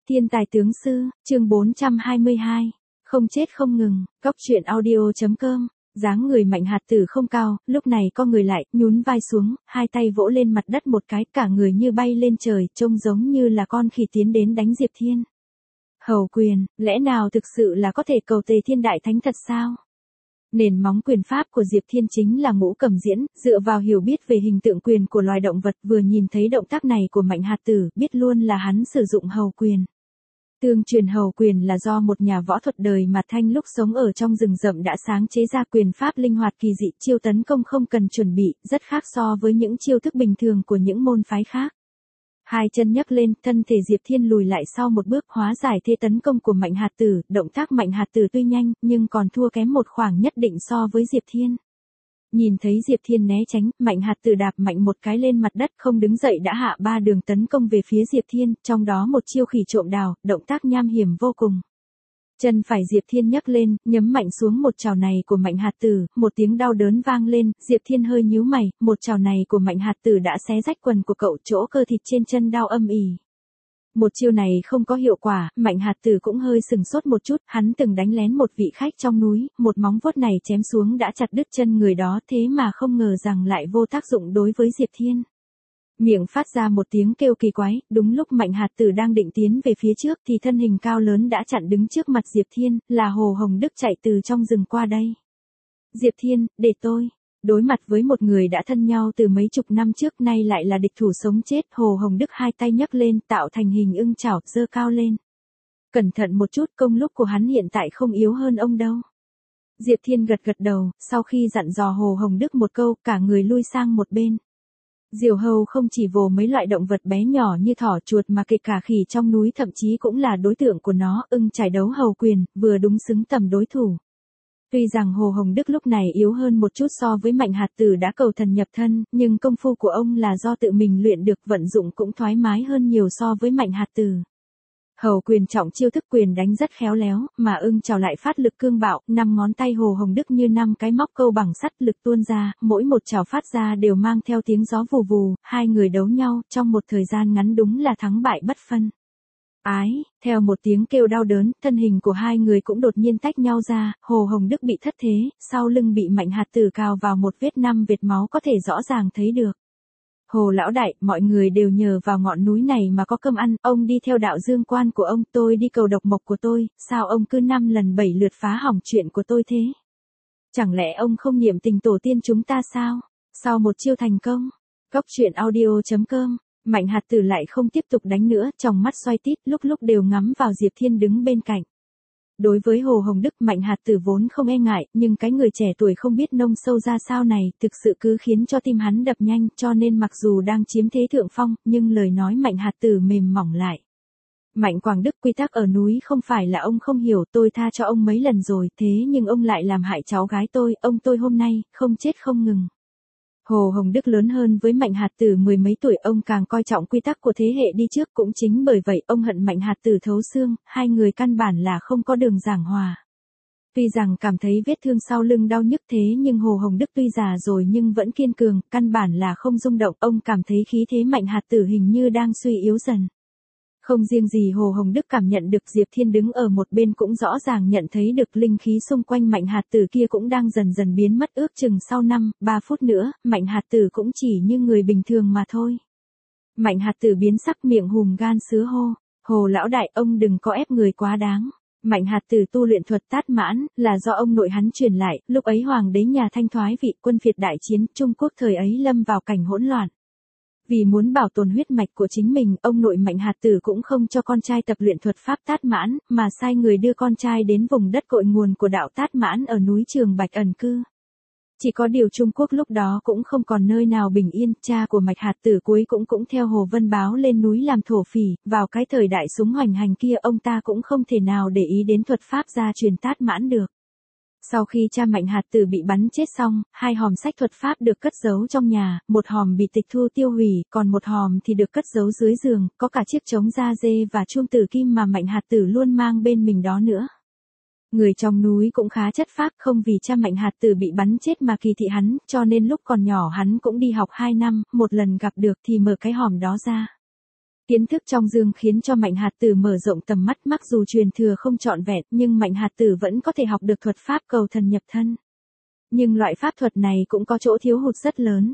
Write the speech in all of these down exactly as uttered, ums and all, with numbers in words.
Thiên tài tướng sư, chương bốn trăm hai mươi hai. Không chết không ngừng, góc truyện audio.com. Dáng người Mạnh Hạt Tử không cao, lúc này co người lại, nhún vai xuống, hai tay vỗ lên mặt đất một cái, cả người như bay lên trời, trông giống như là con khỉ tiến đến đánh Diệp Thiên. Hầu quyền, lẽ nào thực sự là có thể cầu Tề Thiên Đại Thánh thật sao? Nền móng quyền pháp của Diệp Thiên chính là ngũ cầm diễn, dựa vào hiểu biết về hình tượng quyền của loài động vật, vừa nhìn thấy động tác này của Mạnh Hạt Tử, biết luôn là hắn sử dụng hầu quyền. Tương truyền hầu quyền là do một nhà võ thuật đời mà Thanh lúc sống ở trong rừng rậm đã sáng chế ra quyền pháp linh hoạt kỳ dị, chiêu tấn công không cần chuẩn bị, rất khác so với những chiêu thức bình thường của những môn phái khác. Hai chân nhấc lên, thân thể Diệp Thiên lùi lại sau một bước, hóa giải thế tấn công của Mạnh Hạt Tử, động tác Mạnh Hạt Tử tuy nhanh, nhưng còn thua kém một khoảng nhất định so với Diệp Thiên. Nhìn thấy Diệp Thiên né tránh, Mạnh Hạt Tử đạp mạnh một cái lên mặt đất, không đứng dậy đã hạ ba đường tấn công về phía Diệp Thiên, trong đó một chiêu khỉ trộm đào, động tác nham hiểm vô cùng. Chân phải Diệp Thiên nhấc lên, nhấm mạnh xuống một chảo này của Mạnh Hạt Tử, một tiếng đau đớn vang lên, Diệp Thiên hơi nhíu mày, một chảo này của Mạnh Hạt Tử đã xé rách quần của cậu, chỗ cơ thịt trên chân đau âm ỉ. Một chiêu này không có hiệu quả, Mạnh Hạt Tử cũng hơi sừng sốt một chút, hắn từng đánh lén một vị khách trong núi, một móng vuốt này chém xuống đã chặt đứt chân người đó, thế mà không ngờ rằng lại vô tác dụng đối với Diệp Thiên. Miệng phát ra một tiếng kêu kỳ quái, đúng lúc Mạnh Hạt Tử đang định tiến về phía trước thì thân hình cao lớn đã chặn đứng trước mặt Diệp Thiên, là Hồ Hồng Đức chạy từ trong rừng qua đây. Diệp Thiên, để tôi. Đối mặt với một người đã thân nhau từ mấy chục năm trước, nay lại là địch thủ sống chết, Hồ Hồng Đức hai tay nhấc lên tạo thành hình ưng chảo, giơ cao lên. Cẩn thận một chút, công lúc của hắn hiện tại không yếu hơn ông đâu. Diệp Thiên gật gật đầu, sau khi dặn dò Hồ Hồng Đức một câu, cả người lui sang một bên. Diều hâu không chỉ vồ mấy loại động vật bé nhỏ như thỏ chuột mà kể cả khỉ trong núi thậm chí cũng là đối tượng của nó, ưng trải đấu hầu quyền, vừa đúng xứng tầm đối thủ. Tuy rằng Hồ Hồng Đức lúc này yếu hơn một chút so với Mạnh Hạt Tử đã cầu thần nhập thân, nhưng công phu của ông là do tự mình luyện được, vận dụng cũng thoải mái hơn nhiều so với Mạnh Hạt Tử. Hầu quyền trọng chiêu thức quyền đánh rất khéo léo, mà ưng chảo lại phát lực cương bạo, năm ngón tay Hồ Hồng Đức như năm cái móc câu bằng sắt, lực tuôn ra, mỗi một chảo phát ra đều mang theo tiếng gió vù vù, hai người đấu nhau, trong một thời gian ngắn đúng là thắng bại bất phân. Ái, theo một tiếng kêu đau đớn, thân hình của hai người cũng đột nhiên tách nhau ra, Hồ Hồng Đức bị thất thế, sau lưng bị Mạnh Hạt Tử cào vào một vết năm vệt máu có thể rõ ràng thấy được. Hồ lão đại, mọi người đều nhờ vào ngọn núi này mà có cơm ăn, ông đi theo đạo dương quan của ông, tôi đi cầu độc mộc của tôi, sao ông cứ năm lần bảy lượt phá hỏng chuyện của tôi thế? Chẳng lẽ ông không niệm tình tổ tiên chúng ta sao? Sau một chiêu thành công, góc truyện audio.com, Mạnh Hạt Tử lại không tiếp tục đánh nữa, tròng mắt xoay tít, lúc lúc đều ngắm vào Diệp Thiên đứng bên cạnh. Đối với Hồ Hồng Đức, Mạnh Hạt Tử vốn không e ngại, nhưng cái người trẻ tuổi không biết nông sâu ra sao này, thực sự cứ khiến cho tim hắn đập nhanh, cho nên mặc dù đang chiếm thế thượng phong, nhưng lời nói Mạnh Hạt Tử mềm mỏng lại. Mạnh Quảng Đức, quy tắc ở núi không phải là ông không hiểu, tôi tha cho ông mấy lần rồi, thế nhưng ông lại làm hại cháu gái tôi, ông tôi hôm nay, không chết không ngừng. Hồ Hồng Đức lớn hơn với Mạnh Hạt Tử mười mấy tuổi, ông càng coi trọng quy tắc của thế hệ đi trước, cũng chính bởi vậy ông hận Mạnh Hạt Tử thấu xương, hai người căn bản là không có đường giảng hòa. Tuy rằng cảm thấy vết thương sau lưng đau nhức thế nhưng Hồ Hồng Đức tuy già rồi nhưng vẫn kiên cường, căn bản là không rung động, ông cảm thấy khí thế Mạnh Hạt Tử hình như đang suy yếu dần. Không riêng gì Hồ Hồng Đức cảm nhận được, Diệp Thiên đứng ở một bên cũng rõ ràng nhận thấy được linh khí xung quanh Mạnh Hạt Tử kia cũng đang dần dần biến mất, ước chừng sau năm, ba phút nữa, Mạnh Hạt Tử cũng chỉ như người bình thường mà thôi. Mạnh Hạt Tử biến sắc, miệng hùm gan sứa hô, Hồ lão đại, ông đừng có ép người quá đáng. Mạnh Hạt Tử tu luyện thuật tát mãn, là do ông nội hắn truyền lại, lúc ấy hoàng đế nhà Thanh thoái vị, quân phiệt đại chiến, Trung Quốc thời ấy lâm vào cảnh hỗn loạn. Vì muốn bảo tồn huyết mạch của chính mình, ông nội Mạnh Hạt Tử cũng không cho con trai tập luyện thuật pháp tát mãn, mà sai người đưa con trai đến vùng đất cội nguồn của đạo tát mãn ở núi Trường Bạch ẩn cư. Chỉ có điều Trung Quốc lúc đó cũng không còn nơi nào bình yên, cha của Mạch Hạt Tử cuối cũng cũng theo Hồ Vân Báo lên núi làm thổ phỉ, vào cái thời đại súng hoành hành kia ông ta cũng không thể nào để ý đến thuật pháp gia truyền tát mãn được. Sau khi cha Mạnh Hạt Tử bị bắn chết xong, hai hòm sách thuật pháp được cất giấu trong nhà, một hòm bị tịch thu tiêu hủy, còn một hòm thì được cất giấu dưới giường, có cả chiếc trống da dê và chuông tử kim mà Mạnh Hạt Tử luôn mang bên mình đó nữa. Người trong núi cũng khá chất phác, không vì cha Mạnh Hạt Tử bị bắn chết mà kỳ thị hắn, cho nên lúc còn nhỏ hắn cũng đi học hai năm, một lần gặp được thì mở cái hòm đó ra. Kiến thức trong dương khiến cho Mạnh Hạt Tử mở rộng tầm mắt, mặc dù truyền thừa không trọn vẹn, nhưng Mạnh Hạt Tử vẫn có thể học được thuật pháp cầu thần nhập thân. Nhưng loại pháp thuật này cũng có chỗ thiếu hụt rất lớn.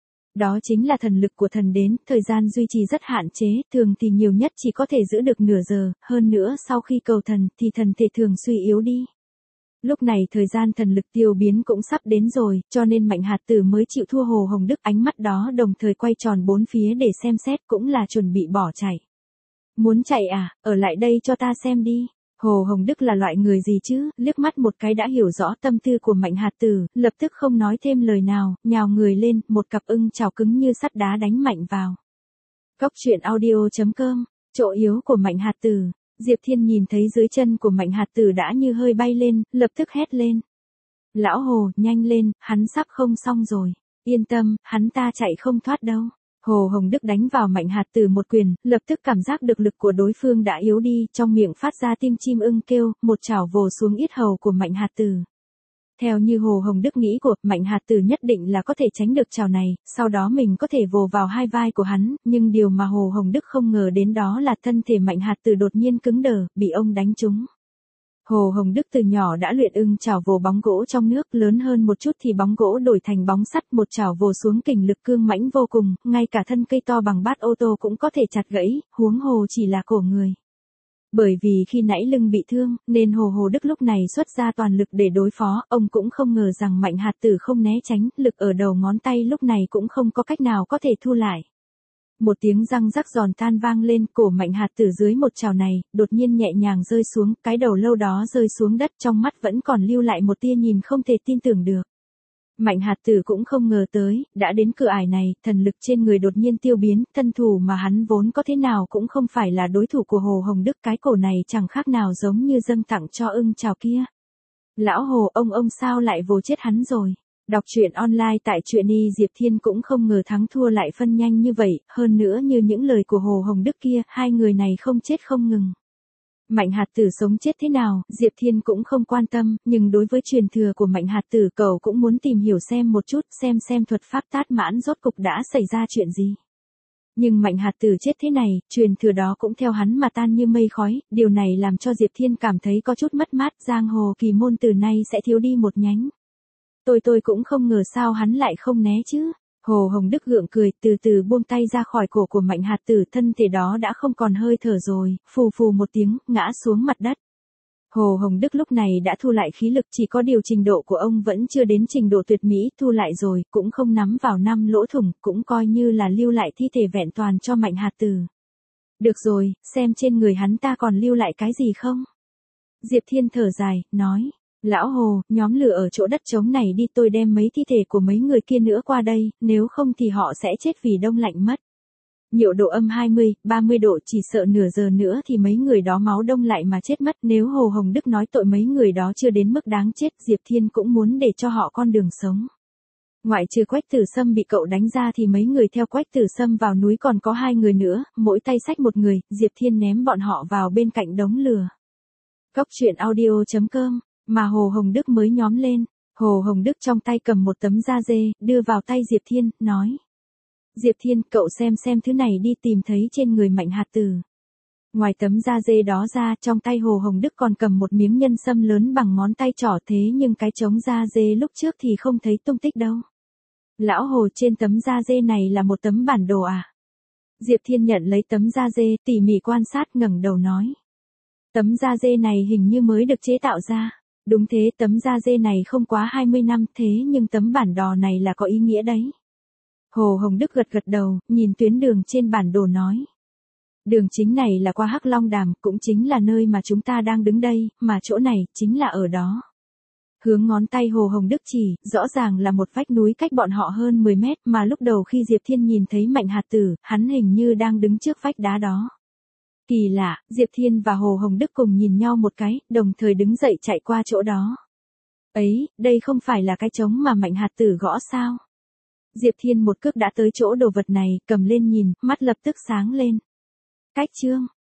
Đó chính là thần lực của thần đến, thời gian duy trì rất hạn chế, thường thì nhiều nhất chỉ có thể giữ được nửa giờ, hơn nữa sau khi cầu thần thì thần thể thường suy yếu đi. Lúc này thời gian thần lực tiêu biến cũng sắp đến rồi, cho nên Mạnh Hạt Tử mới chịu thua Hồ Hồng Đức, ánh mắt đó đồng thời quay tròn bốn phía để xem xét, cũng là chuẩn bị bỏ chạy. Muốn chạy à, ở lại đây cho ta xem đi. Hồ Hồng Đức là loại người gì chứ, liếc mắt một cái đã hiểu rõ tâm tư của Mạnh Hạt Tử, lập tức không nói thêm lời nào, nhào người lên, một cặp ưng chảo cứng như sắt đá đánh mạnh vào. Cốc truyện audio chấm com, chỗ yếu của Mạnh Hạt Tử. Diệp Thiên nhìn thấy dưới chân của Mạnh Hạt Tử đã như hơi bay lên, lập tức hét lên. Lão Hồ, nhanh lên, hắn sắp không xong rồi. Yên tâm, hắn ta chạy không thoát đâu. Hồ Hồng Đức đánh vào Mạnh Hạt Tử một quyền, lập tức cảm giác được lực của đối phương đã yếu đi, trong miệng phát ra tiếng chim ưng kêu, một chảo vồ xuống yết hầu của Mạnh Hạt Tử. Theo như Hồ Hồng Đức nghĩ của, Mạnh Hạt Tử nhất định là có thể tránh được chảo này, sau đó mình có thể vồ vào hai vai của hắn, nhưng điều mà Hồ Hồng Đức không ngờ đến đó là thân thể Mạnh Hạt Tử đột nhiên cứng đờ, bị ông đánh trúng. Hồ Hồng Đức từ nhỏ đã luyện ưng chảo vồ bóng gỗ trong nước, lớn hơn một chút thì bóng gỗ đổi thành bóng sắt, một chảo vồ xuống kình lực cương mãnh vô cùng, ngay cả thân cây to bằng bát ô tô cũng có thể chặt gãy, huống hồ chỉ là cổ người. Bởi vì khi nãy lưng bị thương, nên Hồ Hồ Đức lúc này xuất ra toàn lực để đối phó, ông cũng không ngờ rằng Mạnh Hạt Tử không né tránh, lực ở đầu ngón tay lúc này cũng không có cách nào có thể thu lại. Một tiếng răng rắc giòn tan vang lên, cổ Mạnh Hạt Tử dưới một chảo này, đột nhiên nhẹ nhàng rơi xuống, cái đầu lâu đó rơi xuống đất, trong mắt vẫn còn lưu lại một tia nhìn không thể tin tưởng được. Mạnh Hạt Tử cũng không ngờ tới, đã đến cửa ải này, thần lực trên người đột nhiên tiêu biến, thân thủ mà hắn vốn có thế nào cũng không phải là đối thủ của Hồ Hồng Đức, cái cổ này chẳng khác nào giống như dâng tặng cho ưng chào kia. Lão Hồ, ông ông sao lại vồ chết hắn rồi? Đọc truyện online tại truyện y Diệp Thiên cũng không ngờ thắng thua lại phân nhanh như vậy, hơn nữa như những lời của Hồ Hồng Đức kia, hai người này không chết không ngừng. Mạnh Hạt Tử sống chết thế nào, Diệp Thiên cũng không quan tâm, nhưng đối với truyền thừa của Mạnh Hạt Tử cậu cũng muốn tìm hiểu xem một chút, xem xem thuật pháp tát mãn rốt cục đã xảy ra chuyện gì. Nhưng Mạnh Hạt Tử chết thế này, truyền thừa đó cũng theo hắn mà tan như mây khói, điều này làm cho Diệp Thiên cảm thấy có chút mất mát, giang hồ kỳ môn từ nay sẽ thiếu đi một nhánh. Tôi tôi cũng không ngờ sao hắn lại không né chứ. Hồ Hồng Đức gượng cười, từ từ buông tay ra khỏi cổ của Mạnh Hạt Tử, thân thể đó đã không còn hơi thở rồi, phù phù một tiếng, ngã xuống mặt đất. Hồ Hồng Đức lúc này đã thu lại khí lực, chỉ có điều trình độ của ông vẫn chưa đến trình độ tuyệt mỹ, thu lại rồi, cũng không nắm vào năm lỗ thủng, cũng coi như là lưu lại thi thể vẹn toàn cho Mạnh Hạt Tử. Được rồi, xem trên người hắn ta còn lưu lại cái gì không? Diệp Thiên thở dài, nói. Lão Hồ, nhóm lửa ở chỗ đất trống này đi, tôi đem mấy thi thể của mấy người kia nữa qua đây, nếu không thì họ sẽ chết vì đông lạnh mất. Nhiệt độ âm hai mươi, ba mươi độ, chỉ sợ nửa giờ nữa thì mấy người đó máu đông lại mà chết mất. Nếu Hồ Hồng Đức nói tội mấy người đó chưa đến mức đáng chết, Diệp Thiên cũng muốn để cho họ con đường sống. Ngoại trừ Quách Tử Sâm bị cậu đánh ra thì mấy người theo Quách Tử Sâm vào núi còn có hai người nữa, mỗi tay xách một người, Diệp Thiên ném bọn họ vào bên cạnh đống lửa. Cốc truyện audio chấm com. Mà Hồ Hồng Đức mới nhóm lên, Hồ Hồng Đức trong tay cầm một tấm da dê, đưa vào tay Diệp Thiên, nói. Diệp Thiên, cậu xem xem thứ này đi, tìm thấy trên người Mạnh Hạt Tử. Ngoài tấm da dê đó ra, trong tay Hồ Hồng Đức còn cầm một miếng nhân sâm lớn bằng ngón tay trỏ, thế nhưng cái trống da dê lúc trước thì không thấy tung tích đâu. Lão Hồ, trên tấm da dê này là một tấm bản đồ à? Diệp Thiên nhận lấy tấm da dê, tỉ mỉ quan sát, ngẩng đầu nói. Tấm da dê này hình như mới được chế tạo ra. Đúng thế, tấm da dê này không quá hai mươi năm, thế nhưng tấm bản đồ này là có ý nghĩa đấy. Hồ Hồng Đức gật gật đầu, nhìn tuyến đường trên bản đồ nói. Đường chính này là qua Hắc Long Đàm, cũng chính là nơi mà chúng ta đang đứng đây, mà chỗ này, chính là ở đó. Hướng ngón tay Hồ Hồng Đức chỉ, rõ ràng là một vách núi cách bọn họ hơn mười mét, mà lúc đầu khi Diệp Thiên nhìn thấy Mạnh Hạt Tử, hắn hình như đang đứng trước vách đá đó. Kỳ lạ, Diệp Thiên và Hồ Hồng Đức cùng nhìn nhau một cái, đồng thời đứng dậy chạy qua chỗ đó. Ấy, đây không phải là cái trống mà Mạnh Hạt Tử gõ sao? Diệp Thiên một cước đã tới chỗ đồ vật này, cầm lên nhìn, mắt lập tức sáng lên. Cách chương.